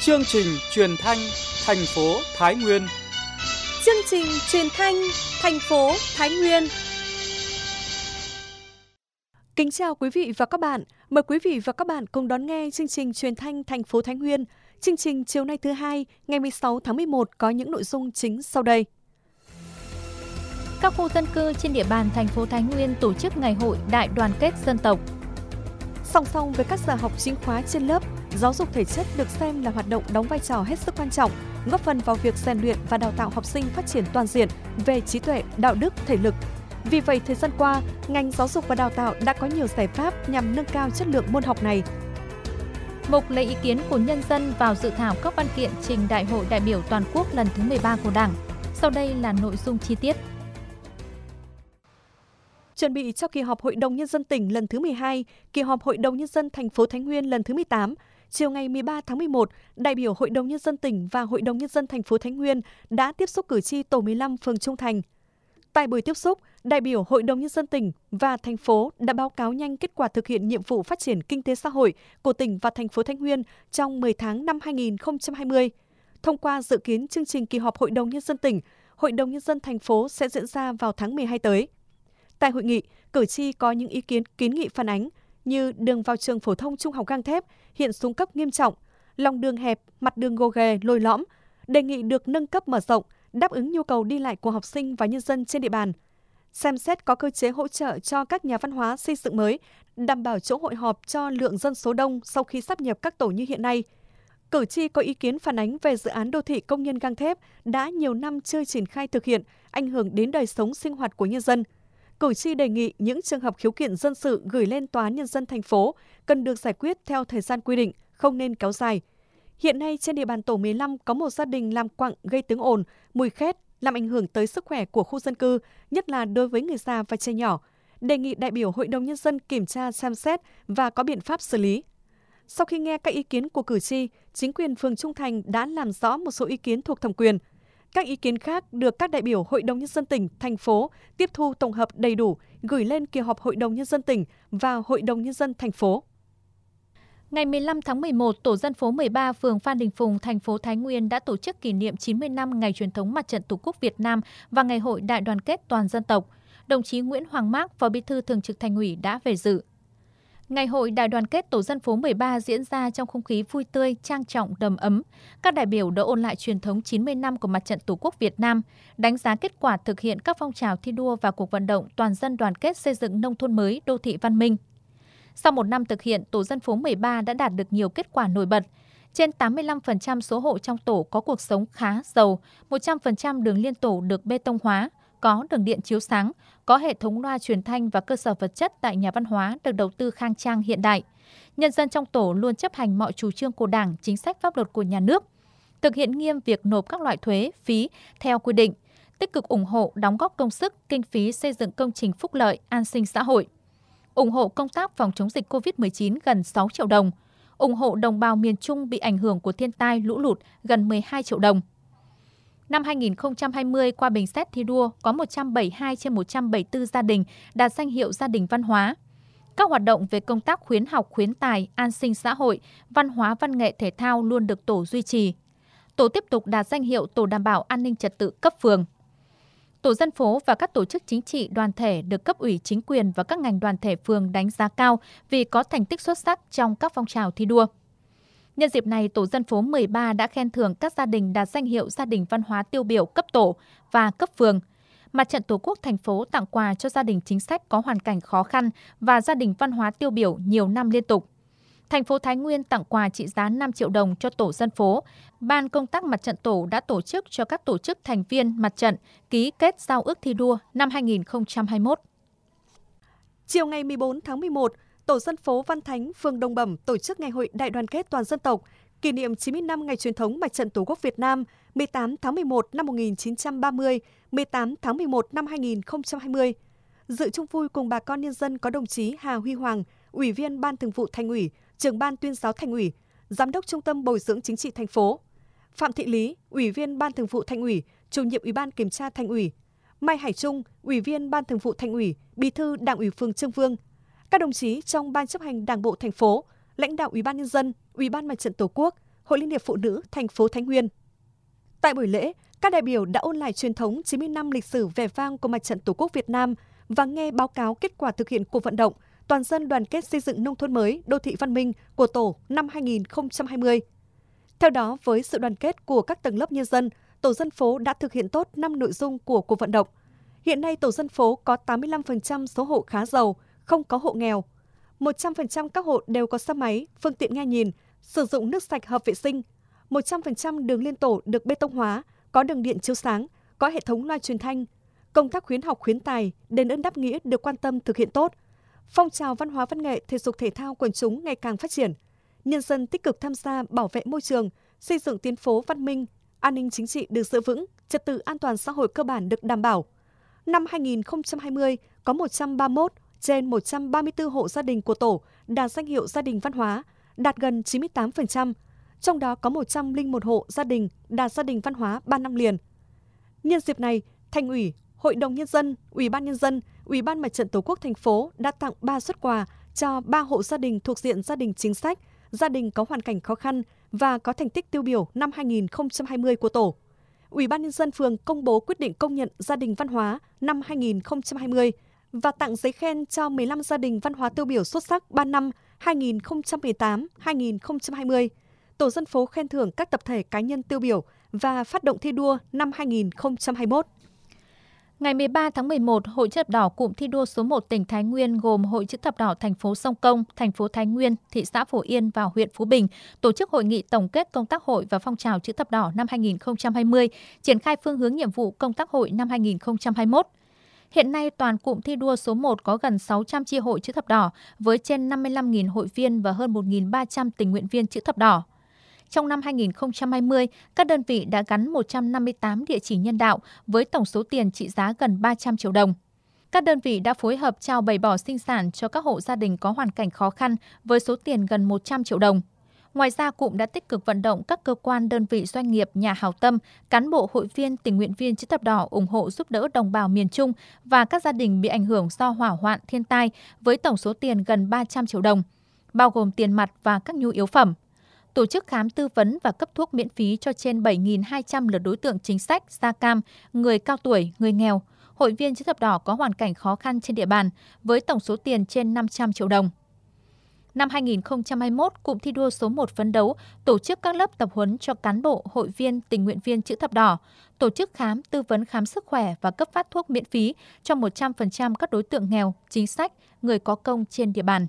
Chương trình truyền thanh thành phố Thái Nguyên. Chương trình truyền thanh thành phố Thái Nguyên. Kính chào quý vị và các bạn. Mời quý vị và các bạn cùng đón nghe chương trình truyền thanh thành phố Thái Nguyên. Chương trình chiều nay thứ hai, ngày 16 tháng 11 có những nội dung chính sau đây. Các khu dân cư trên địa bàn thành phố Thái Nguyên tổ chức ngày hội đại đoàn kết dân tộc. Song song với các giờ học chính khóa trên lớp, giáo dục thể chất được xem là hoạt động đóng vai trò hết sức quan trọng, góp phần vào việc rèn luyện và đào tạo học sinh phát triển toàn diện về trí tuệ, đạo đức, thể lực. Vì vậy, thời gian qua, ngành giáo dục và đào tạo đã có nhiều giải pháp nhằm nâng cao chất lượng môn học này. Mục lấy ý kiến của nhân dân vào dự thảo các văn kiện trình Đại hội đại biểu toàn quốc lần thứ 13 của Đảng. Sau đây là nội dung chi tiết. Chuẩn bị cho kỳ họp Hội đồng Nhân dân tỉnh lần thứ 12, kỳ họp Hội đồng Nhân dân thành phố Thái Nguyên lần thứ 18, chiều ngày 13 tháng 11, đại biểu Hội đồng Nhân dân tỉnh và Hội đồng Nhân dân thành phố Thái Nguyên đã tiếp xúc cử tri tổ 15 phường Trung Thành. Tại buổi tiếp xúc, đại biểu Hội đồng Nhân dân tỉnh và thành phố đã báo cáo nhanh kết quả thực hiện nhiệm vụ phát triển kinh tế xã hội của tỉnh và thành phố Thái Nguyên trong 10 tháng năm 2020. Thông qua dự kiến chương trình kỳ họp Hội đồng Nhân dân tỉnh, Hội đồng Nhân dân thành phố sẽ diễn ra vào tháng 12 tới. Tại hội nghị, cử tri có những ý kiến kiến nghị phản ánh như đường vào trường phổ thông trung học gang thép hiện xuống cấp nghiêm trọng, lòng đường hẹp, mặt đường gồ ghề, lồi lõm, đề nghị được nâng cấp mở rộng, đáp ứng nhu cầu đi lại của học sinh và nhân dân trên địa bàn. Xem xét có cơ chế hỗ trợ cho các nhà văn hóa xây dựng mới, đảm bảo chỗ hội họp cho lượng dân số đông sau khi sáp nhập các tổ như hiện nay. Cử tri có ý kiến phản ánh về dự án đô thị công nhân gang thép đã nhiều năm chưa triển khai thực hiện, ảnh hưởng đến đời sống sinh hoạt của nhân dân. Cử tri đề nghị những trường hợp khiếu kiện dân sự gửi lên Tòa án Nhân dân thành phố cần được giải quyết theo thời gian quy định, không nên kéo dài. Hiện nay trên địa bàn tổ 15 có một gia đình làm quặng gây tiếng ồn, mùi khét, làm ảnh hưởng tới sức khỏe của khu dân cư, nhất là đối với người già và trẻ nhỏ. Đề nghị đại biểu Hội đồng Nhân dân kiểm tra xem xét và có biện pháp xử lý. Sau khi nghe các ý kiến của cử tri, chính quyền phường Trung Thành đã làm rõ một số ý kiến thuộc thẩm quyền. Các ý kiến khác được các đại biểu Hội đồng Nhân dân tỉnh, thành phố tiếp thu tổng hợp đầy đủ, gửi lên kỳ họp Hội đồng Nhân dân tỉnh và Hội đồng Nhân dân thành phố. Ngày 15 tháng 11, Tổ dân phố 13 phường Phan Đình Phùng, thành phố Thái Nguyên đã tổ chức kỷ niệm 90 năm Ngày truyền thống Mặt trận Tổ quốc Việt Nam và Ngày hội đại đoàn kết toàn dân tộc. Đồng chí Nguyễn Hoàng Mác, Phó Bí thư Thường trực Thành ủy đã về dự. Ngày hội đại đoàn kết Tổ dân phố 13 diễn ra trong không khí vui tươi, trang trọng, đầm ấm. Các đại biểu đã ôn lại truyền thống 90 năm của Mặt trận Tổ quốc Việt Nam, đánh giá kết quả thực hiện các phong trào thi đua và cuộc vận động toàn dân đoàn kết xây dựng nông thôn mới, đô thị văn minh. Sau một năm thực hiện, Tổ dân phố 13 đã đạt được nhiều kết quả nổi bật. Trên 85% số hộ trong tổ có cuộc sống khá giàu, 100% đường liên tổ được bê tông hóa, có đường điện chiếu sáng, có hệ thống loa truyền thanh và cơ sở vật chất tại nhà văn hóa được đầu tư khang trang hiện đại. Nhân dân trong tổ luôn chấp hành mọi chủ trương của Đảng, chính sách pháp luật của nhà nước, thực hiện nghiêm việc nộp các loại thuế, phí theo quy định, tích cực ủng hộ đóng góp công sức, kinh phí xây dựng công trình phúc lợi, an sinh xã hội, ủng hộ công tác phòng chống dịch COVID-19 gần 6 triệu đồng, ủng hộ đồng bào miền Trung bị ảnh hưởng của thiên tai lũ lụt gần 12 triệu đồng. Năm 2020, qua bình xét thi đua, có 172 trên 174 gia đình đạt danh hiệu gia đình văn hóa. Các hoạt động về công tác khuyến học, khuyến tài, an sinh xã hội, văn hóa, văn nghệ, thể thao luôn được tổ duy trì. Tổ tiếp tục đạt danh hiệu Tổ đảm bảo an ninh trật tự cấp phường. Tổ dân phố và các tổ chức chính trị đoàn thể được cấp ủy chính quyền và các ngành đoàn thể phường đánh giá cao vì có thành tích xuất sắc trong các phong trào thi đua. Nhân dịp này, Tổ dân phố 13 đã khen thưởng các gia đình đạt danh hiệu gia đình văn hóa tiêu biểu cấp tổ và cấp phường. Mặt trận Tổ quốc thành phố tặng quà cho gia đình chính sách có hoàn cảnh khó khăn và gia đình văn hóa tiêu biểu nhiều năm liên tục. Thành phố Thái Nguyên tặng quà trị giá 5 triệu đồng cho tổ dân phố. Ban công tác Mặt trận Tổ đã tổ chức cho các tổ chức thành viên Mặt trận ký kết giao ước thi đua năm 2021. Chiều ngày 14 tháng 11, Tổ dân phố Văn Thánh, phường Đồng Bẩm tổ chức Ngày hội đại đoàn kết toàn dân tộc, kỷ niệm 90 năm Ngày truyền thống Mặt trận Tổ quốc Việt Nam 18 tháng 11 năm 1930, 18 tháng 11 năm 2020. Dự chung vui cùng bà con nhân dân có đồng chí Hà Huy Hoàng, Ủy viên Ban Thường vụ Thành ủy, Trưởng ban Tuyên giáo Thành ủy, Giám đốc Trung tâm Bồi dưỡng Chính trị thành phố, Phạm Thị Lý, Ủy viên Ban Thường vụ Thành ủy, Chủ nhiệm Ủy ban Kiểm tra Thành ủy, Mai Hải Trung, Ủy viên Ban Thường vụ Thành ủy, Bí thư Đảng ủy phường Trương Vương, các đồng chí trong Ban chấp hành Đảng bộ thành phố, lãnh đạo Ủy ban nhân dân, Ủy ban Mặt trận Tổ quốc, Hội Liên hiệp Phụ nữ thành phố Thái Nguyên. Tại buổi lễ, các đại biểu đã ôn lại truyền thống 90 năm lịch sử vẻ vang của Mặt trận Tổ quốc Việt Nam và nghe báo cáo kết quả thực hiện cuộc vận động toàn dân đoàn kết xây dựng nông thôn mới, đô thị văn minh của Tổ năm 2020. Theo đó, với sự đoàn kết của các tầng lớp nhân dân, Tổ dân phố đã thực hiện tốt 5 nội dung của cuộc vận động. Hiện nay, Tổ dân phố có 85% số hộ khá giàu, không có hộ nghèo. 100% các hộ đều có xe máy, phương tiện nghe nhìn, sử dụng nước sạch hợp vệ sinh. 100% đường liên tổ được bê tông hóa, có đường điện chiếu sáng, có hệ thống loa truyền thanh. Công tác khuyến học khuyến tài, đền ơn đáp nghĩa được quan tâm thực hiện tốt. Phong trào văn hóa văn nghệ, thể dục thể thao quần chúng ngày càng phát triển. Nhân dân tích cực tham gia bảo vệ môi trường, xây dựng tuyến phố văn minh, an ninh chính trị được giữ vững, trật tự an toàn xã hội cơ bản được đảm bảo. Năm 2020, có 131 trên 134 hộ gia đình của Tổ đạt danh hiệu gia đình văn hóa, đạt gần 98%. Trong đó có 101 hộ gia đình đạt gia đình văn hóa 3 năm liền. Nhân dịp này, Thành ủy, Hội đồng Nhân dân, Ủy ban Nhân dân, Ủy ban Mặt trận Tổ quốc thành phố đã tặng 3 suất quà cho 3 hộ gia đình thuộc diện gia đình chính sách, gia đình có hoàn cảnh khó khăn và có thành tích tiêu biểu năm 2020 của Tổ. Ủy ban Nhân dân phường công bố quyết định công nhận gia đình văn hóa năm 2020 và tặng giấy khen cho 15 gia đình văn hóa tiêu biểu xuất sắc 3 năm 2018-2020. Tổ dân phố khen thưởng các tập thể cá nhân tiêu biểu và phát động thi đua năm 2021. Ngày 13 tháng 11, Hội Chữ thập đỏ cụm thi đua số 1 tỉnh Thái Nguyên gồm Hội Chữ thập đỏ thành phố Sông Công, thành phố Thái Nguyên, thị xã Phổ Yên và huyện Phú Bình tổ chức hội nghị tổng kết công tác hội và phong trào Chữ thập đỏ năm 2020, triển khai phương hướng nhiệm vụ công tác hội năm 2021. Hiện nay, toàn cụm thi đua số 1 có gần 600 chi hội Chữ thập đỏ với trên 55.000 hội viên và hơn 1.300 tình nguyện viên Chữ thập đỏ. Trong năm 2020, các đơn vị đã gắn 158 địa chỉ nhân đạo với tổng số tiền trị giá gần 300 triệu đồng. Các đơn vị đã phối hợp trao 7 bò sinh sản cho các hộ gia đình có hoàn cảnh khó khăn với số tiền gần 100 triệu đồng. Ngoài ra, cụm đã tích cực vận động các cơ quan, đơn vị, doanh nghiệp, nhà hảo tâm, cán bộ, hội viên, tình nguyện viên Chữ thập đỏ ủng hộ giúp đỡ đồng bào miền Trung và các gia đình bị ảnh hưởng do hỏa hoạn, thiên tai với tổng số tiền gần 300 triệu đồng, bao gồm tiền mặt và các nhu yếu phẩm. Tổ chức khám tư vấn và cấp thuốc miễn phí cho trên 7.200 lượt đối tượng chính sách, da cam, người cao tuổi, người nghèo, hội viên Chữ thập đỏ có hoàn cảnh khó khăn trên địa bàn với tổng số tiền trên 500 triệu đồng. Năm 2021, cụm thi đua số 1 phấn đấu tổ chức các lớp tập huấn cho cán bộ, hội viên, tình nguyện viên Chữ thập đỏ, tổ chức khám, tư vấn khám sức khỏe và cấp phát thuốc miễn phí cho 100% các đối tượng nghèo, chính sách, người có công trên địa bàn.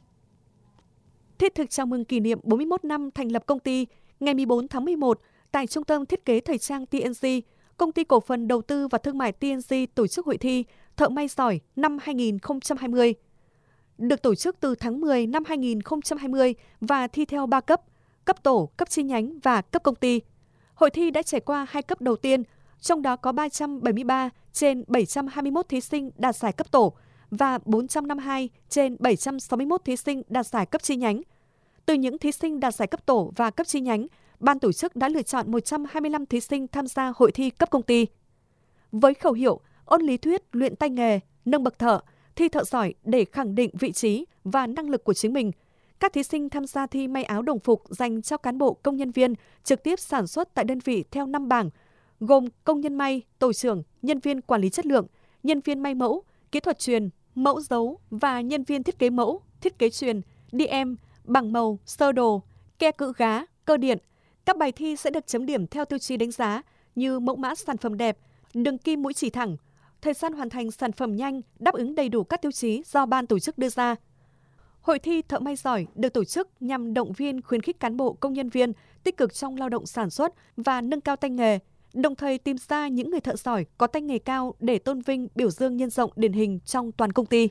Thiết thực chào mừng kỷ niệm 41 năm thành lập công ty, ngày 14 tháng 11, tại Trung tâm Thiết kế Thời trang TNG, Công ty Cổ phần Đầu tư và Thương mại TNG tổ chức hội thi Thợ may giỏi năm 2020. Được tổ chức từ tháng 10 năm 2020 và thi theo 3 cấp, cấp tổ, cấp chi nhánh và cấp công ty. Hội thi đã trải qua 2 cấp đầu tiên, trong đó có 373 trên 721 thí sinh đạt giải cấp tổ và 452 trên 761 thí sinh đạt giải cấp chi nhánh. Từ những thí sinh đạt giải cấp tổ và cấp chi nhánh, ban tổ chức đã lựa chọn 125 thí sinh tham gia hội thi cấp công ty. Với khẩu hiệu ôn lý thuyết, luyện tay nghề, nâng bậc thợ, thi thợ giỏi để khẳng định vị trí và năng lực của chính mình, các thí sinh tham gia thi may áo đồng phục dành cho cán bộ công nhân viên trực tiếp sản xuất tại đơn vị theo 5 bảng, gồm công nhân may, tổ trưởng, nhân viên quản lý chất lượng, nhân viên may mẫu, kỹ thuật chuyền, mẫu dấu và nhân viên thiết kế mẫu, thiết kế chuyền, DM, bảng màu, sơ đồ, ke cự gá, cơ điện. Các bài thi sẽ được chấm điểm theo tiêu chí đánh giá như mẫu mã sản phẩm đẹp, đường kim mũi chỉ thẳng, thời gian hoàn thành sản phẩm nhanh, đáp ứng đầy đủ các tiêu chí do ban tổ chức đưa ra. Hội thi Thợ may giỏi được tổ chức nhằm động viên khuyến khích cán bộ công nhân viên tích cực trong lao động sản xuất và nâng cao tay nghề, đồng thời tìm ra những người thợ giỏi có tay nghề cao để tôn vinh, biểu dương nhân rộng điển hình trong toàn công ty.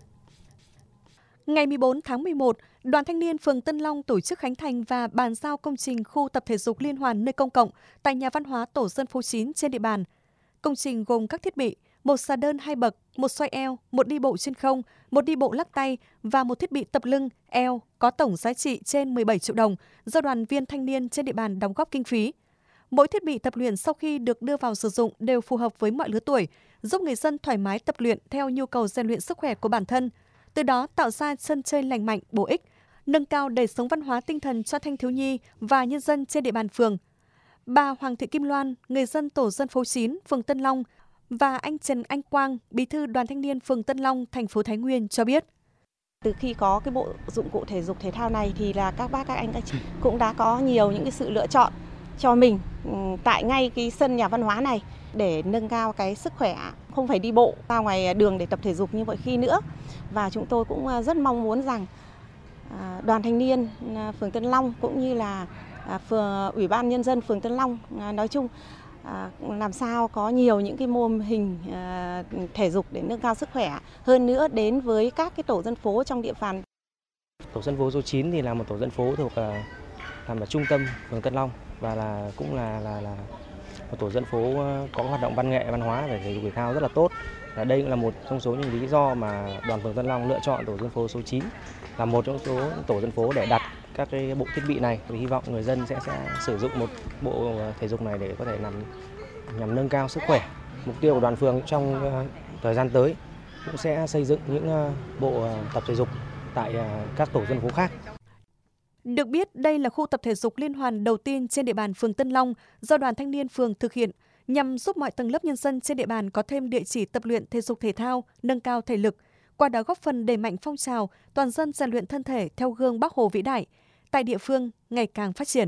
Ngày 14 tháng 11, Đoàn Thanh niên phường Tân Long tổ chức khánh thành và bàn giao công trình khu tập thể dục liên hoàn nơi công cộng tại nhà văn hóa tổ dân phố 9 trên địa bàn. Công trình gồm các thiết bị, một xà đơn 2 bậc, một xoay eo, một đi bộ trên không, một đi bộ lắc tay và một thiết bị tập lưng, eo có tổng giá trị trên 17 triệu đồng do đoàn viên thanh niên trên địa bàn đóng góp kinh phí. Mỗi thiết bị tập luyện sau khi được đưa vào sử dụng đều phù hợp với mọi lứa tuổi, giúp người dân thoải mái tập luyện theo nhu cầu rèn luyện sức khỏe của bản thân, từ đó tạo ra sân chơi lành mạnh, bổ ích, nâng cao đời sống văn hóa tinh thần cho thanh thiếu nhi và nhân dân trên địa bàn phường. Bà Hoàng Thị Kim Loan, người dân tổ dân phố 9, phường Tân Long và anh Trần Anh Quang, bí thư đoàn thanh niên phường Tân Long, thành phố Thái Nguyên cho biết. Từ khi có cái bộ dụng cụ thể dục thể thao này thì là các bác, các anh, các chị cũng đã có nhiều những cái sự lựa chọn cho mình tại ngay cái sân nhà văn hóa này để nâng cao cái sức khỏe, không phải đi bộ ra ngoài đường để tập thể dục như mọi khi nữa. Và chúng tôi cũng rất mong muốn rằng đoàn thanh niên phường Tân Long cũng như là Ủy ban Nhân dân phường Tân Long nói chung làm sao có nhiều những cái mô hình thể dục để nâng cao sức khỏe hơn nữa đến với các cái tổ dân phố trong địa bàn. Tổ dân phố số 9 thì là một tổ dân phố thuộc nằm ở trung tâm phường Tân Long và cũng là một tổ dân phố có hoạt động văn nghệ văn hóa về thể dục thể thao rất là tốt. Đây cũng là một trong số những lý do mà đoàn phường Tân Long lựa chọn tổ dân phố số 9 là một trong số tổ dân phố để đặt các cái bộ thiết bị này. Thì hy vọng người dân sẽ sử dụng một bộ thể dục này để có thể nhằm nâng cao sức khỏe. Mục tiêu của đoàn phường trong thời gian tới cũng sẽ xây dựng những bộ tập thể dục tại các tổ dân phố khác. Được biết, đây là khu tập thể dục liên hoàn đầu tiên trên địa bàn phường Tân Long do đoàn thanh niên phường thực hiện nhằm giúp mọi tầng lớp nhân dân trên địa bàn có thêm địa chỉ tập luyện thể dục thể thao, nâng cao thể lực, qua đó góp phần đẩy mạnh phong trào toàn dân rèn luyện thân thể theo gương Bác Hồ vĩ đại tại địa phương ngày càng phát triển.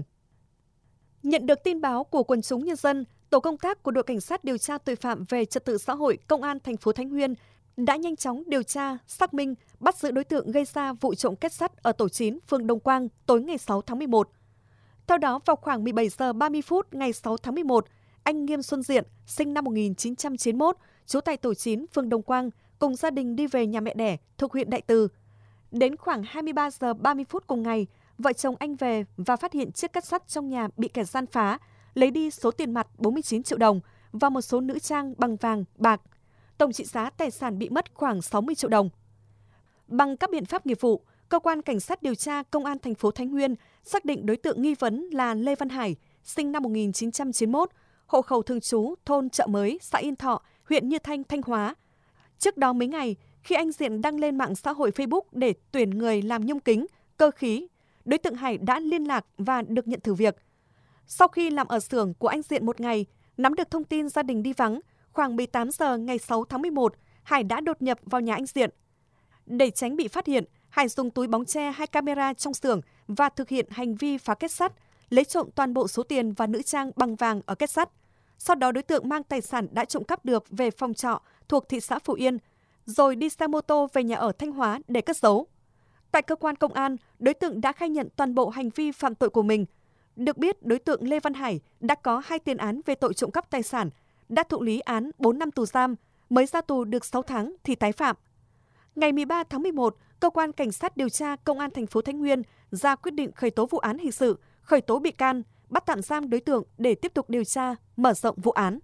Nhận được tin báo của quần chúng nhân dân, tổ công tác của đội cảnh sát điều tra tội phạm về trật tự xã hội công an thành phố Thái Nguyên đã nhanh chóng điều tra, xác minh, bắt giữ đối tượng gây ra vụ trộm kết sắt ở tổ 9, phường Đông Quang tối ngày 6 tháng 11. Theo đó, vào khoảng 17 giờ 30 phút ngày 6 tháng 11, anh Nghiêm Xuân Diện, sinh năm 1991, trú tại tổ 9, phường Đông Quang, cùng gia đình đi về nhà mẹ đẻ thuộc huyện Đại Từ. Đến khoảng 23 giờ 30 phút cùng ngày, vợ chồng anh về và phát hiện chiếc kết sắt trong nhà bị kẻ gian phá, lấy đi số tiền mặt 49 triệu đồng và một số nữ trang bằng vàng, bạc. Tổng trị giá tài sản bị mất khoảng 60 triệu đồng. Bằng các biện pháp nghiệp vụ, cơ quan cảnh sát điều tra công an thành phố Thái Nguyên xác định đối tượng nghi vấn là Lê Văn Hải, sinh năm 1991, hộ khẩu thường trú thôn Chợ Mới, xã Yên Thọ, huyện Như Thanh, Thanh Hóa. Trước đó mấy ngày, khi anh Diện đăng lên mạng xã hội Facebook để tuyển người làm nhôm kính, cơ khí, đối tượng Hải đã liên lạc và được nhận thử việc. Sau khi làm ở xưởng của anh Diện một ngày, nắm được thông tin gia đình đi vắng, khoảng 18 giờ ngày 6 tháng 11, Hải đã đột nhập vào nhà anh Diện. Để tránh bị phát hiện, Hải dùng túi bóng che 2 camera trong xưởng và thực hiện hành vi phá kết sắt, lấy trộm toàn bộ số tiền và nữ trang bằng vàng ở kết sắt. Sau đó đối tượng mang tài sản đã trộm cắp được về phòng trọ thuộc thị xã Phú Yên, rồi đi xe mô tô về nhà ở Thanh Hóa để cất giấu. Tại cơ quan công an, đối tượng đã khai nhận toàn bộ hành vi phạm tội của mình. Được biết, đối tượng Lê Văn Hải đã có 2 tiền án về tội trộm cắp tài sản, đã thụ lý án 4 năm tù giam, mới ra tù được 6 tháng thì tái phạm. Ngày 13 tháng 11, cơ quan cảnh sát điều tra công an thành phố Thái Nguyên ra quyết định khởi tố vụ án hình sự, khởi tố bị can, bắt tạm giam đối tượng để tiếp tục điều tra, mở rộng vụ án.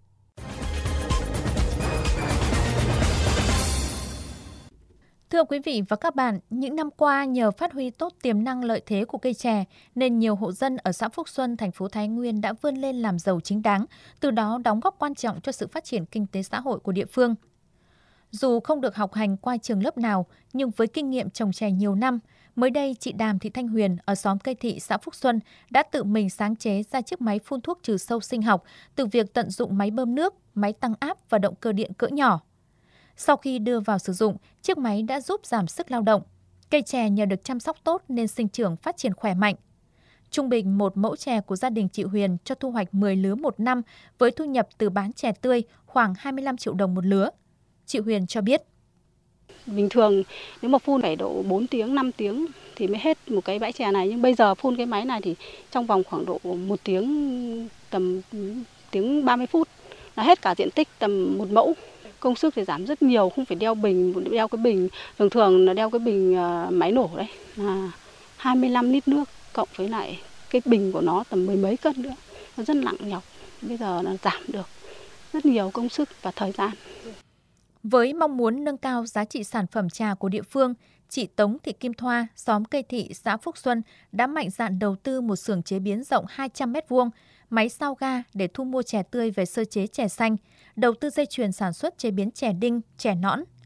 Thưa quý vị và các bạn, những năm qua nhờ phát huy tốt tiềm năng lợi thế của cây chè nên nhiều hộ dân ở xã Phúc Xuân, thành phố Thái Nguyên đã vươn lên làm giàu chính đáng, từ đó đóng góp quan trọng cho sự phát triển kinh tế xã hội của địa phương. Dù không được học hành qua trường lớp nào, nhưng với kinh nghiệm trồng chè nhiều năm, mới đây chị Đàm Thị Thanh Huyền ở xóm Cây Thị, xã Phúc Xuân đã tự mình sáng chế ra chiếc máy phun thuốc trừ sâu sinh học từ việc tận dụng máy bơm nước, máy tăng áp và động cơ điện cỡ nhỏ. Sau khi đưa vào sử dụng, chiếc máy đã giúp giảm sức lao động. Cây chè nhờ được chăm sóc tốt nên sinh trưởng phát triển khỏe mạnh. Trung bình một mẫu chè của gia đình chị Huyền cho thu hoạch 10 lứa một năm với thu nhập từ bán chè tươi khoảng 25 triệu đồng một lứa. Chị Huyền cho biết. Bình thường nếu mà phun phải độ 4 tiếng, 5 tiếng thì mới hết một cái bãi chè này. Nhưng bây giờ phun cái máy này thì trong vòng khoảng độ 1 tiếng, tầm tiếng 30 phút là hết cả diện tích tầm 1 mẫu. Công sức thì giảm rất nhiều, không phải đeo cái bình, thường là đeo cái bình máy nổ đấy, là 25 lít nước cộng với lại cái bình của nó tầm 10 mấy cân nữa. Nó rất nặng nhọc, bây giờ là giảm được rất nhiều công sức và thời gian. Với mong muốn nâng cao giá trị sản phẩm trà của địa phương, chị Tống Thị Kim Thoa, xóm Cây Thị, xã Phúc Xuân đã mạnh dạn đầu tư một xưởng chế biến rộng 200 m2, máy sao ga để thu mua chè tươi về sơ chế chè xanh, đầu tư dây chuyền sản xuất chế biến chè đinh, chè nõn.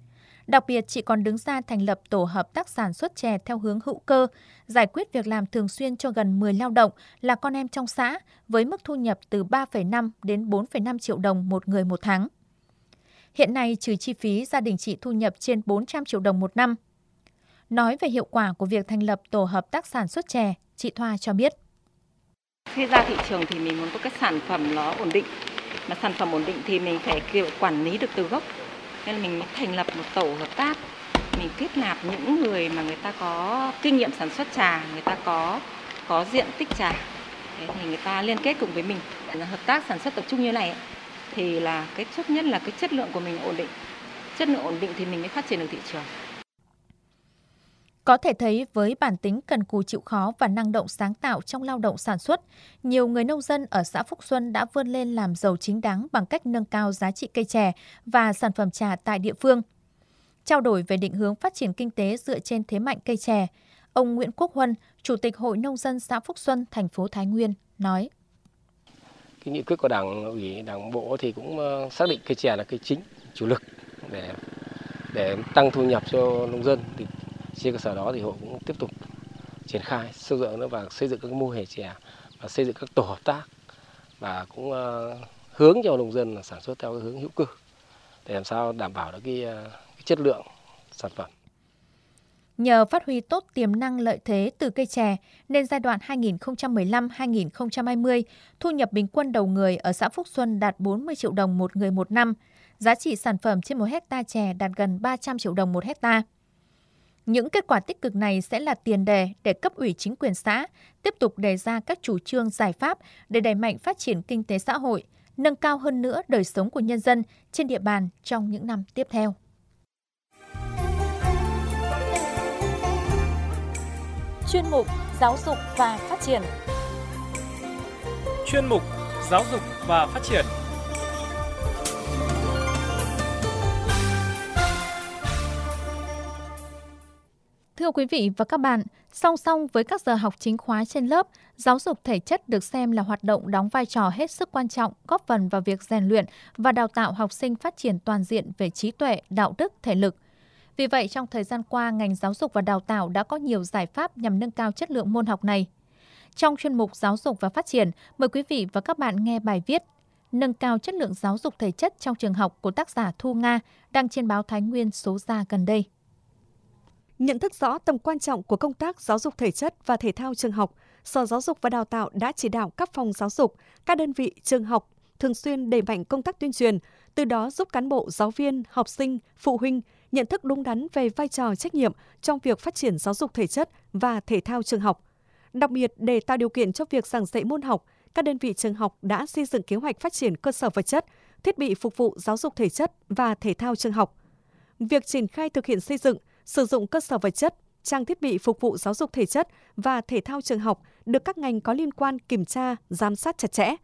Đặc biệt, chị còn đứng ra thành lập tổ hợp tác sản xuất chè theo hướng hữu cơ, giải quyết việc làm thường xuyên cho gần 10 lao động là con em trong xã, với mức thu nhập từ 3,5 đến 4,5 triệu đồng một người một tháng. Hiện nay, trừ chi phí, gia đình chị thu nhập trên 400 triệu đồng một năm. Nói về hiệu quả của việc thành lập tổ hợp tác sản xuất chè, chị Thoa cho biết. Khi ra thị trường thì mình muốn có cái sản phẩm nó ổn định. Mà sản phẩm ổn định thì mình phải quản lý được từ gốc. Nên là mình thành lập một tổ hợp tác. Mình kết nạp những người mà người ta có kinh nghiệm sản xuất trà, người ta có diện tích trà. Thế thì người ta liên kết cùng với mình. Hợp tác sản xuất tập trung như này thì là cái tốt nhất là cái chất lượng của mình ổn định. Chất lượng ổn định thì mình mới phát triển được thị trường. Có thể thấy với bản tính cần cù chịu khó và năng động sáng tạo trong lao động sản xuất, nhiều người nông dân ở xã Phúc Xuân đã vươn lên làm giàu chính đáng bằng cách nâng cao giá trị cây chè và sản phẩm trà tại địa phương. Trao đổi về định hướng phát triển kinh tế dựa trên thế mạnh cây chè, ông Nguyễn Quốc Huân, Chủ tịch Hội Nông dân xã Phúc Xuân, thành phố Thái Nguyên, nói. Cái nghị quyết của Đảng ủy, Đảng bộ thì cũng xác định cây chè là cây chính, chủ lực để tăng thu nhập cho nông dân. Thì trên cơ sở đó thì hội cũng tiếp tục triển khai sâu rộng nữa và xây dựng các mô hình chè và xây dựng các tổ hợp tác và cũng hướng cho nông dân là sản xuất theo cái hướng hữu cơ để làm sao đảm bảo được cái chất lượng sản phẩm. Nhờ phát huy tốt tiềm năng lợi thế từ cây chè, nên giai đoạn 2015-2020, thu nhập bình quân đầu người ở xã Phúc Xuân đạt 40 triệu đồng một người một năm, giá trị sản phẩm trên 1 hectare chè đạt gần 300 triệu đồng một hectare. Những kết quả tích cực này sẽ là tiền đề để cấp ủy chính quyền xã tiếp tục đề ra các chủ trương giải pháp để đẩy mạnh phát triển kinh tế xã hội, nâng cao hơn nữa đời sống của nhân dân trên địa bàn trong những năm tiếp theo. Chuyên mục Giáo dục và Phát triển. Chuyên mục Giáo dục và Phát triển. Thưa quý vị và các bạn, song song với các giờ học chính khóa trên lớp, giáo dục thể chất được xem là hoạt động đóng vai trò hết sức quan trọng, góp phần vào việc rèn luyện và đào tạo học sinh phát triển toàn diện về trí tuệ, đạo đức, thể lực. Vì vậy, trong thời gian qua, ngành giáo dục và đào tạo đã có nhiều giải pháp nhằm nâng cao chất lượng môn học này. Trong chuyên mục Giáo dục và Phát triển, mời quý vị và các bạn nghe bài viết Nâng cao chất lượng giáo dục thể chất trong trường học của tác giả Thu Nga đăng trên báo Thái Nguyên số ra gần đây. Nhận thức rõ tầm quan trọng của công tác giáo dục thể chất và thể thao trường học, Sở Giáo dục và Đào tạo đã chỉ đạo các phòng giáo dục, các đơn vị trường học thường xuyên đẩy mạnh công tác tuyên truyền, từ đó giúp cán bộ, giáo viên, học sinh, phụ huynh nhận thức đúng đắn về vai trò trách nhiệm trong việc phát triển giáo dục thể chất và thể thao trường học. Đặc biệt, để tạo điều kiện cho việc giảng dạy môn học, các đơn vị trường học đã xây dựng kế hoạch phát triển cơ sở vật chất, thiết bị phục vụ giáo dục thể chất và thể thao trường học. Việc triển khai thực hiện xây dựng, sử dụng cơ sở vật chất, trang thiết bị phục vụ giáo dục thể chất và thể thao trường học được các ngành có liên quan kiểm tra, giám sát chặt chẽ.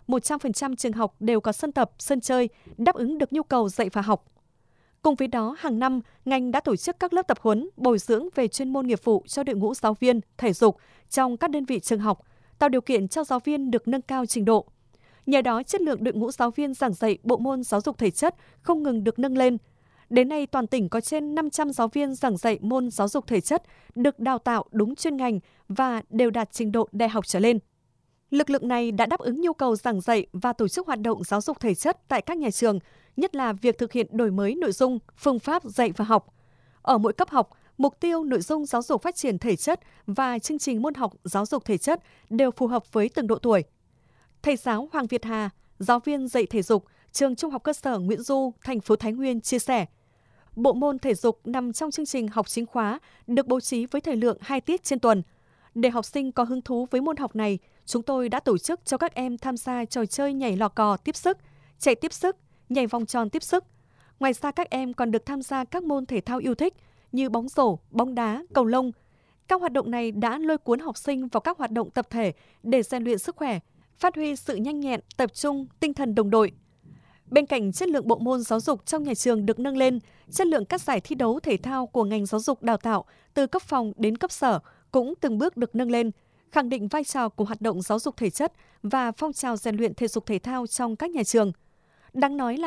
100% trường học đều có sân tập, sân chơi, đáp ứng được nhu cầu dạy và học. Cùng với đó, hàng năm, ngành đã tổ chức các lớp tập huấn, bồi dưỡng về chuyên môn nghiệp vụ cho đội ngũ giáo viên, thể dục trong các đơn vị trường học, tạo điều kiện cho giáo viên được nâng cao trình độ. Nhờ đó, chất lượng đội ngũ giáo viên giảng dạy bộ môn giáo dục thể chất không ngừng được nâng lên. Đến nay, toàn tỉnh có trên 500 giáo viên giảng dạy môn giáo dục thể chất được đào tạo đúng chuyên ngành và đều đạt trình độ đại học trở lên. Lực lượng này đã đáp ứng nhu cầu giảng dạy và tổ chức hoạt động giáo dục thể chất tại các nhà trường, nhất là việc thực hiện đổi mới nội dung, phương pháp dạy và học. Ở mỗi cấp học, mục tiêu nội dung giáo dục phát triển thể chất và chương trình môn học giáo dục thể chất đều phù hợp với từng độ tuổi. Thầy giáo Hoàng Việt Hà, giáo viên dạy thể dục, trường Trung học cơ sở Nguyễn Du, thành phố Thái Nguyên chia sẻ, bộ môn thể dục nằm trong chương trình học chính khóa được bố trí với thời lượng 2 tiết trên tuần. Để học sinh có hứng thú với môn học này, chúng tôi đã tổ chức cho các em tham gia trò chơi nhảy lò cò tiếp sức, chạy tiếp sức, nhảy vòng tròn tiếp sức. Ngoài ra các em còn được tham gia các môn thể thao yêu thích như bóng rổ, bóng đá, cầu lông. Các hoạt động này đã lôi cuốn học sinh vào các hoạt động tập thể để rèn luyện sức khỏe, phát huy sự nhanh nhẹn, tập trung, tinh thần đồng đội. Bên cạnh chất lượng bộ môn giáo dục trong nhà trường được nâng lên, chất lượng các giải thi đấu thể thao của ngành giáo dục đào tạo từ cấp phòng đến cấp sở cũng từng bước được nâng lên, khẳng định vai trò của hoạt động giáo dục thể chất và phong trào rèn luyện thể dục thể thao trong các nhà trường. Đáng nói là,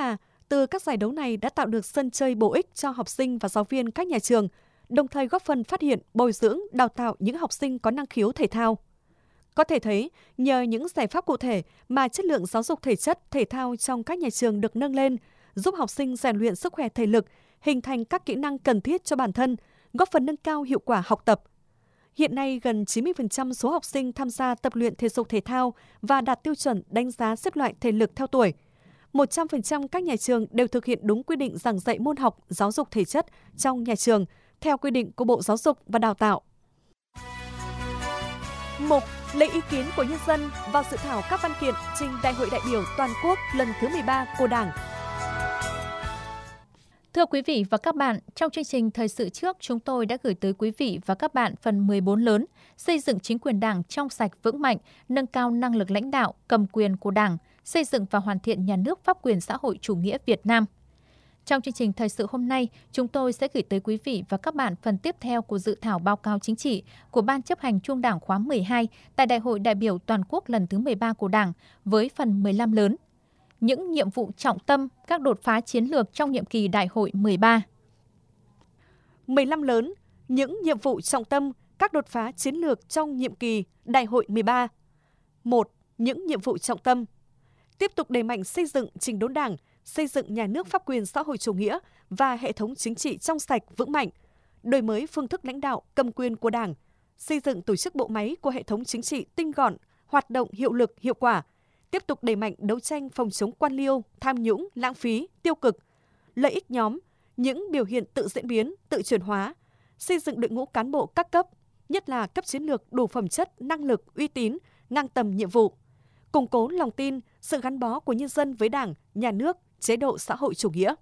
từ các giải đấu này đã tạo được sân chơi bổ ích cho học sinh và giáo viên các nhà trường, đồng thời góp phần phát hiện, bồi dưỡng, đào tạo những học sinh có năng khiếu thể thao. Có thể thấy, nhờ những giải pháp cụ thể mà chất lượng giáo dục thể chất, thể thao trong các nhà trường được nâng lên, giúp học sinh rèn luyện sức khỏe thể lực, hình thành các kỹ năng cần thiết cho bản thân, góp phần nâng cao hiệu quả học tập. Hiện nay, gần 90% số học sinh tham gia tập luyện thể dục thể thao và đạt tiêu chuẩn đánh giá xếp loại thể lực theo tuổi. 100% các nhà trường đều thực hiện đúng quy định giảng dạy môn học giáo dục thể chất trong nhà trường, theo quy định của Bộ Giáo dục và Đào tạo. Mục lấy ý kiến của nhân dân vào dự thảo các văn kiện trình Đại hội đại biểu toàn quốc lần thứ 13 của Đảng. Thưa quý vị và các bạn, trong chương trình thời sự trước, chúng tôi đã gửi tới quý vị và các bạn phần 14 lớn, xây dựng chính quyền Đảng trong sạch vững mạnh, nâng cao năng lực lãnh đạo, cầm quyền của Đảng, xây dựng và hoàn thiện nhà nước pháp quyền xã hội chủ nghĩa Việt Nam. Trong chương trình thời sự hôm nay, chúng tôi sẽ gửi tới quý vị và các bạn phần tiếp theo của dự thảo báo cáo chính trị của Ban chấp hành Trung Đảng khóa 12 tại Đại hội đại biểu toàn quốc lần thứ 13 của Đảng với phần 15 lớn. Những nhiệm vụ trọng tâm, các đột phá chiến lược trong nhiệm kỳ Đại hội 13. 15 lớn, những nhiệm vụ trọng tâm, các đột phá chiến lược trong nhiệm kỳ Đại hội 13. 1. Những nhiệm vụ trọng tâm. Tiếp tục đẩy mạnh xây dựng chỉnh đốn Đảng, xây dựng nhà nước pháp quyền xã hội chủ nghĩa và hệ thống chính trị trong sạch vững mạnh, đổi mới phương thức lãnh đạo cầm quyền của Đảng, xây dựng tổ chức bộ máy của hệ thống chính trị tinh gọn, hoạt động hiệu lực, hiệu quả, tiếp tục đẩy mạnh đấu tranh phòng chống quan liêu, tham nhũng, lãng phí, tiêu cực, lợi ích nhóm, những biểu hiện tự diễn biến, tự chuyển hóa, xây dựng đội ngũ cán bộ các cấp, nhất là cấp chiến lược đủ phẩm chất, năng lực, uy tín, ngang tầm nhiệm vụ, củng cố lòng tin, sự gắn bó của nhân dân với Đảng, Nhà nước, chế độ xã hội chủ nghĩa.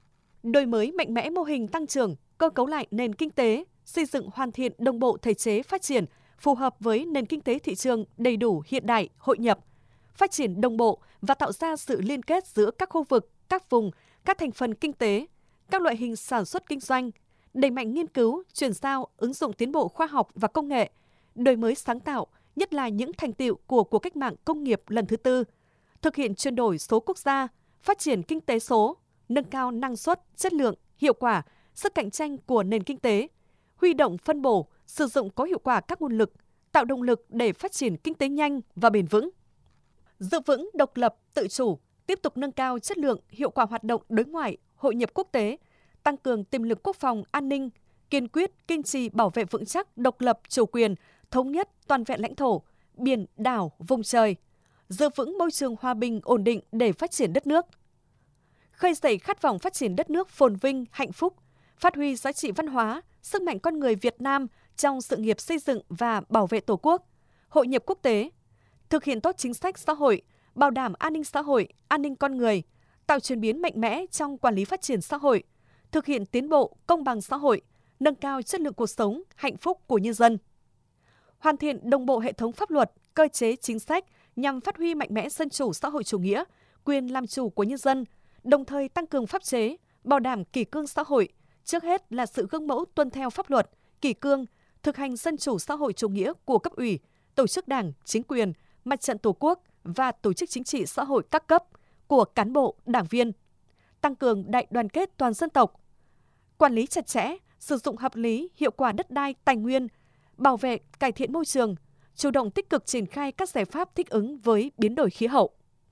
Đổi mới mạnh mẽ mô hình tăng trưởng, cơ cấu lại nền kinh tế, xây dựng hoàn thiện đồng bộ thể chế phát triển phù hợp với nền kinh tế thị trường đầy đủ hiện đại, hội nhập, phát triển đồng bộ và tạo ra sự liên kết giữa các khu vực, các vùng, các thành phần kinh tế, các loại hình sản xuất kinh doanh, đẩy mạnh nghiên cứu, chuyển giao, ứng dụng tiến bộ khoa học và công nghệ, đổi mới sáng tạo, nhất là những thành tựu của cuộc cách mạng công nghiệp lần thứ tư, thực hiện chuyển đổi số quốc gia, phát triển kinh tế số, nâng cao năng suất, chất lượng, hiệu quả, sức cạnh tranh của nền kinh tế, huy động phân bổ, sử dụng có hiệu quả các nguồn lực, tạo động lực để phát triển kinh tế nhanh và bền vững. Giữ vững độc lập, tự chủ, tiếp tục nâng cao chất lượng, hiệu quả hoạt động đối ngoại, hội nhập quốc tế, tăng cường tiềm lực quốc phòng, an ninh, kiên quyết, kiên trì bảo vệ vững chắc độc lập, chủ quyền, thống nhất, toàn vẹn lãnh thổ, biển, đảo, vùng trời, giữ vững môi trường hòa bình, ổn định để phát triển đất nước. Khơi dậy khát vọng phát triển đất nước phồn vinh, hạnh phúc, phát huy giá trị văn hóa, sức mạnh con người Việt Nam trong sự nghiệp xây dựng và bảo vệ Tổ quốc, hội nhập quốc tế, thực hiện tốt chính sách xã hội, bảo đảm an ninh xã hội, an ninh con người, tạo chuyển biến mạnh mẽ trong quản lý phát triển xã hội, thực hiện tiến bộ, công bằng xã hội, nâng cao chất lượng cuộc sống, hạnh phúc của nhân dân. Hoàn thiện đồng bộ hệ thống pháp luật, cơ chế chính sách nhằm phát huy mạnh mẽ dân chủ xã hội chủ nghĩa, quyền làm chủ của nhân dân, đồng thời tăng cường pháp chế, bảo đảm kỷ cương xã hội, trước hết là sự gương mẫu tuân theo pháp luật, kỷ cương, thực hành dân chủ xã hội chủ nghĩa của cấp ủy, tổ chức đảng, chính quyền, mặt trận Tổ quốc và tổ chức chính trị xã hội các cấp của cán bộ, đảng viên, tăng cường đại đoàn kết toàn dân tộc, quản lý chặt chẽ, sử dụng hợp lý, hiệu quả đất đai, tài nguyên, bảo vệ, cải thiện môi trường, chủ động tích cực triển khai các giải pháp thích ứng với biến đổi khí hậu.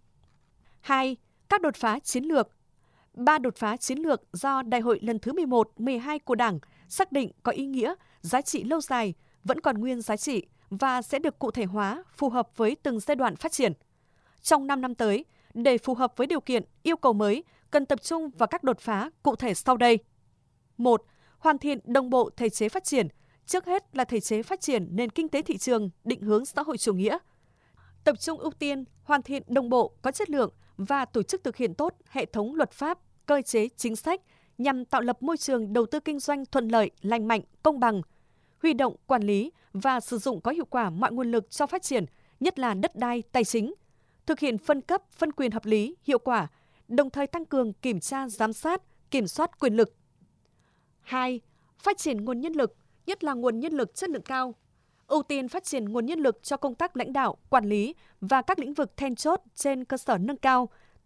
2. Các đột phá chiến lược. 3 đột phá chiến lược do Đại hội lần thứ 11, 12 của Đảng xác định có ý nghĩa, giá trị lâu dài, vẫn còn nguyên giá trị và sẽ được cụ thể hóa phù hợp với từng giai đoạn phát triển. Trong 5 năm tới, để phù hợp với điều kiện, yêu cầu mới, cần tập trung vào các đột phá cụ thể sau đây. 1. Hoàn thiện đồng bộ thể chế phát triển, trước hết là thể chế phát triển nền kinh tế thị trường định hướng xã hội chủ nghĩa. Tập trung ưu tiên hoàn thiện đồng bộ, có chất lượng và tổ chức thực hiện tốt hệ thống luật pháp, cơ chế chính sách nhằm tạo lập môi trường đầu tư kinh doanh thuận lợi, lành mạnh, công bằng, huy động, quản lý và sử dụng có hiệu quả mọi nguồn lực cho phát triển, nhất là đất đai, tài chính, thực hiện phân cấp, phân quyền hợp lý, hiệu quả, đồng thời tăng cường kiểm tra, giám sát, kiểm soát quyền lực. 2. Phát triển nguồn nhân lực, nhất là nguồn nhân lực chất lượng cao. Ưu tiên phát triển nguồn nhân lực cho công tác lãnh đạo, quản lý và các lĩnh vực then chốt trên cơ sở nâng cao,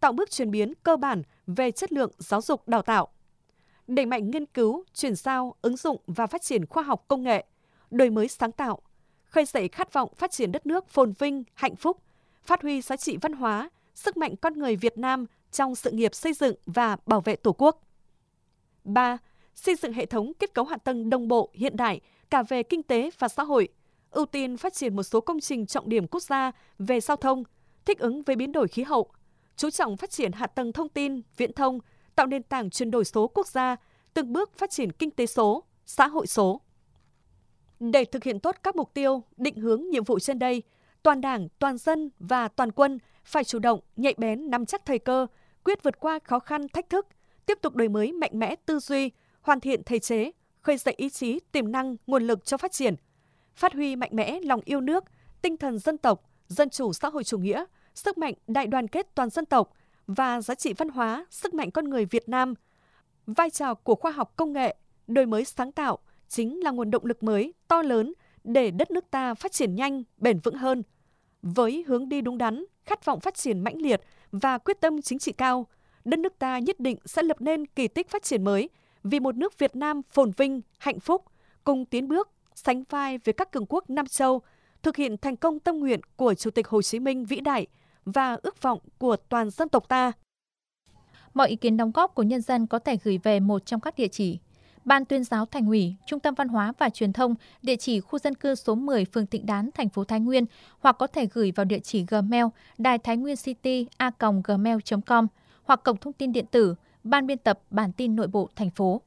tạo bước chuyển biến cơ bản về chất lượng giáo dục đào tạo. Đẩy mạnh nghiên cứu, chuyển giao, ứng dụng và phát triển khoa học công nghệ, đổi mới sáng tạo, khơi dậy khát vọng phát triển đất nước phồn vinh, hạnh phúc, phát huy giá trị văn hóa, sức mạnh con người Việt Nam trong sự nghiệp xây dựng và bảo vệ Tổ quốc. 3. Xây dựng hệ thống kết cấu hạ tầng đồng bộ hiện đại cả về kinh tế và xã hội, ưu tiên phát triển một số công trình trọng điểm quốc gia về giao thông, thích ứng với biến đổi khí hậu, chú trọng phát triển hạ tầng thông tin, viễn thông, tạo nền tảng chuyển đổi số quốc gia, từng bước phát triển kinh tế số, xã hội số. Để thực hiện tốt các mục tiêu, định hướng nhiệm vụ trên đây, toàn Đảng, toàn dân và toàn quân phải chủ động, nhạy bén nắm chắc thời cơ, quyết vượt qua khó khăn, thách thức, tiếp tục đổi mới mạnh mẽ tư duy, hoàn thiện thể chế, khơi dậy ý chí, tiềm năng, nguồn lực cho phát triển, phát huy mạnh mẽ lòng yêu nước, tinh thần dân tộc, dân chủ xã hội chủ nghĩa, sức mạnh đại đoàn kết toàn dân tộc và giá trị văn hóa, sức mạnh con người Việt Nam. Vai trò của khoa học công nghệ, đổi mới sáng tạo chính là nguồn động lực mới to lớn để đất nước ta phát triển nhanh, bền vững hơn. Với hướng đi đúng đắn, khát vọng phát triển mãnh liệt và quyết tâm chính trị cao, đất nước ta nhất định sẽ lập nên kỳ tích phát triển mới vì một nước Việt Nam phồn vinh, hạnh phúc, cùng tiến bước, sánh vai với các cường quốc Nam châu, thực hiện thành công tâm nguyện của Chủ tịch Hồ Chí Minh vĩ đại và ước vọng của toàn dân tộc ta. Mọi ý kiến đóng góp của nhân dân có thể gửi về một trong các địa chỉ: Ban Tuyên giáo Thành ủy, Trung tâm Văn hóa và Truyền thông, địa chỉ khu dân cư số 10, phường Thịnh Đán, thành phố Thái Nguyên, hoặc có thể gửi vào địa chỉ Gmail Đài Thái Nguyên City @gmail.com hoặc cổng thông tin điện tử Ban biên tập Bản tin nội bộ thành phố.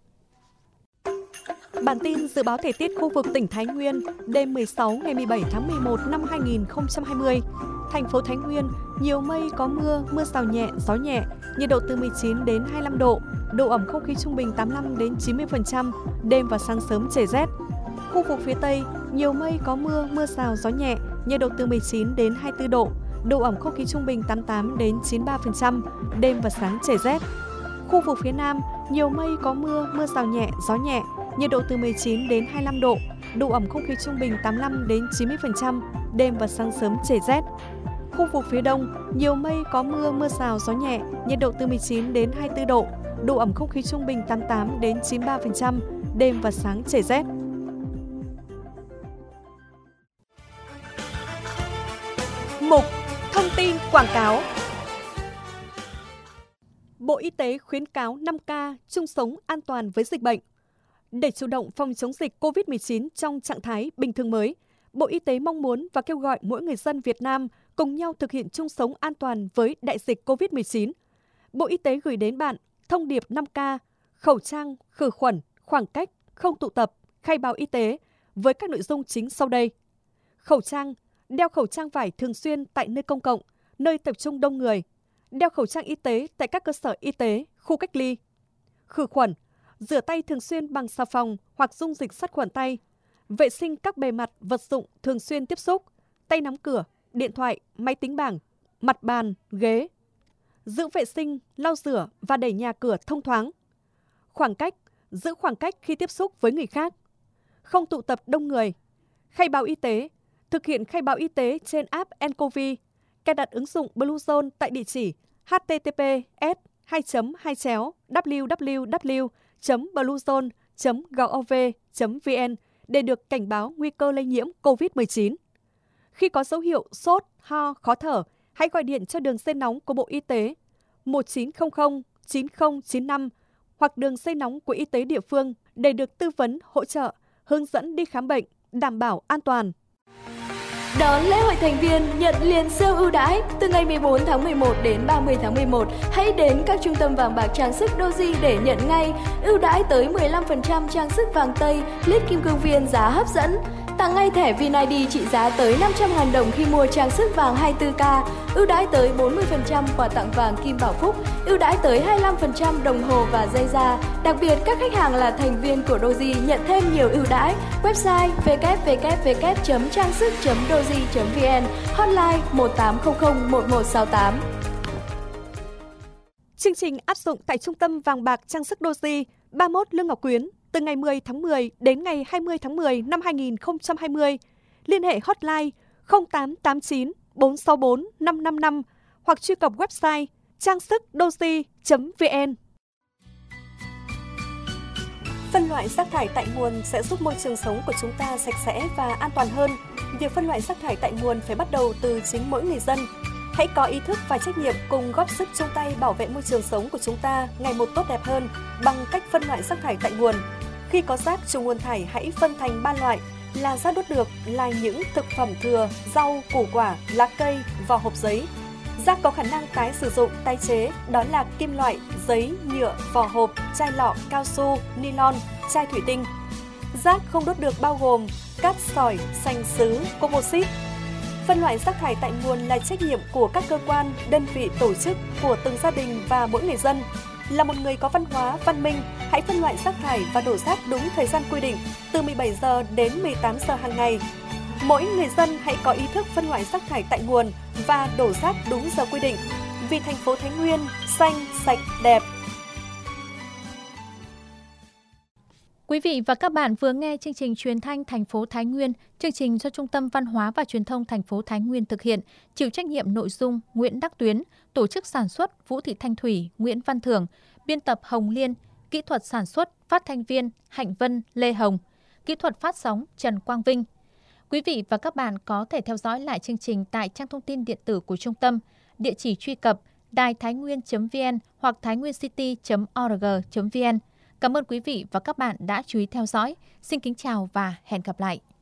Bản tin dự báo thời tiết khu vực tỉnh Thái Nguyên đêm 16 ngày 17 tháng 11 năm 2020. Thành phố Thái Nguyên, nhiều mây có mưa, mưa rào nhẹ, gió nhẹ, nhiệt độ từ 19 đến 25 độ, độ ẩm không khí trung bình 85 đến 90%, đêm và sáng sớm trời rét. Khu vực phía Tây, nhiều mây có mưa, mưa rào, gió nhẹ, nhiệt độ từ 19 đến 24 độ, độ ẩm không khí trung bình 88 đến 93%, đêm và sáng trời rét. Khu vực phía Nam, nhiều mây có mưa, mưa rào nhẹ, gió nhẹ, nhiệt độ từ 19 đến 25 độ, độ ẩm không khí trung bình 85 đến 90%, đêm và sáng sớm trời rét. Khu vực phía Đông, nhiều mây có mưa, mưa rào, gió nhẹ, nhiệt độ từ 19 đến 24 độ, độ ẩm không khí trung bình 88 đến 93%, đêm và sáng trời rét. Mục Thông tin quảng cáo. Bộ Y tế khuyến cáo 5K chung sống an toàn với dịch bệnh. Để chủ động phòng chống dịch COVID-19 trong trạng thái bình thường mới, Bộ Y tế mong muốn và kêu gọi mỗi người dân Việt Nam cùng nhau thực hiện chung sống an toàn với đại dịch COVID-19. Bộ Y tế gửi đến bạn thông điệp 5K, khẩu trang, khử khuẩn, khoảng cách, không tụ tập, khai báo y tế với các nội dung chính sau đây. Khẩu trang, đeo khẩu trang vải thường xuyên tại nơi công cộng, nơi tập trung đông người. Đeo khẩu trang y tế tại các cơ sở y tế, khu cách ly. Khử khuẩn, rửa tay thường xuyên bằng xà phòng hoặc dung dịch sát khuẩn tay. Vệ sinh các bề mặt, vật dụng thường xuyên tiếp xúc, tay nắm cửa, điện thoại, máy tính bảng, mặt bàn, ghế. Giữ vệ sinh, lau rửa và đẩy nhà cửa thông thoáng. Khoảng cách, giữ khoảng cách khi tiếp xúc với người khác. Không tụ tập đông người. Khai báo y tế, thực hiện khai báo y tế trên app nCoV. Cài đặt ứng dụng Bluezone tại địa chỉ https://www.bluezone.gov.vn để được cảnh báo nguy cơ lây nhiễm COVID-19. Khi có dấu hiệu sốt, ho, khó thở, hãy gọi điện cho đường dây nóng của Bộ Y tế 1900 9095 hoặc đường dây nóng của y tế địa phương để được tư vấn, hỗ trợ, hướng dẫn đi khám bệnh, đảm bảo an toàn. Đón lễ hội thành viên nhận liền siêu ưu đãi từ ngày 14 tháng 11 đến 30 tháng 11. Hãy đến các trung tâm vàng bạc trang sức Doji để nhận ngay ưu đãi tới 15% trang sức vàng tây, lít kim cương viên giá hấp dẫn. Tặng ngay thẻ VinID trị giá tới 500.000 đồng khi mua trang sức vàng 24K, ưu đãi tới 40% quà tặng vàng Kim Bảo Phúc, ưu đãi tới 25% đồng hồ và dây da. Đặc biệt, các khách hàng là thành viên của Doji nhận thêm nhiều ưu đãi. Website www.trang sức.doji.vn, hotline 1800 1168. Chương trình áp dụng tại Trung tâm vàng bạc trang sức Doji 31 Lương Ngọc Quyến từ ngày 10 tháng 10 đến ngày 20 tháng 10 năm 2020. Liên hệ hotline 0889 464 555 hoặc truy cập website trang sức doji.vn. Phân loại rác thải tại nguồn sẽ giúp môi trường sống của chúng ta sạch sẽ và an toàn hơn. Việc phân loại rác thải tại nguồn phải bắt đầu từ chính mỗi người dân. Hãy có ý thức và trách nhiệm cùng góp sức chung tay bảo vệ môi trường sống của chúng ta ngày một tốt đẹp hơn bằng cách phân loại rác thải tại nguồn. Khi có rác chủ nguồn thải hãy phân thành 3 loại là rác đốt được là những thực phẩm thừa, rau, củ quả, lá cây, vỏ hộp giấy. Rác có khả năng tái sử dụng, tái chế đó là kim loại, giấy, nhựa, vỏ hộp, chai lọ, cao su, nylon, chai thủy tinh. Rác không đốt được bao gồm cát sỏi, sành sứ, composite. Phân loại rác thải tại nguồn là trách nhiệm của các cơ quan, đơn vị, tổ chức, của từng gia đình và mỗi người dân. Là một người có văn hóa, văn minh, hãy phân loại rác thải và đổ rác đúng thời gian quy định, từ 17 giờ đến 18 giờ hàng ngày. Mỗi người dân hãy có ý thức phân loại rác thải tại nguồn và đổ rác đúng giờ quy định. Vì thành phố Thái Nguyên xanh, sạch, đẹp. Quý vị và các bạn vừa nghe chương trình truyền thanh thành phố Thái Nguyên, chương trình do Trung tâm Văn hóa và Truyền thông thành phố Thái Nguyên thực hiện, chịu trách nhiệm nội dung Nguyễn Đắc Tuyến, tổ chức sản xuất Vũ Thị Thanh Thủy, Nguyễn Văn Thưởng, biên tập Hồng Liên, kỹ thuật sản xuất phát thanh viên Hạnh Vân, Lê Hồng, kỹ thuật phát sóng Trần Quang Vinh. Quý vị và các bạn có thể theo dõi lại chương trình tại trang thông tin điện tử của trung tâm, địa chỉ truy cập đài-tháinguyen.vn hoặc tháinguencity.org.vn. Cảm ơn quý vị và các bạn đã chú ý theo dõi. Xin kính chào và hẹn gặp lại.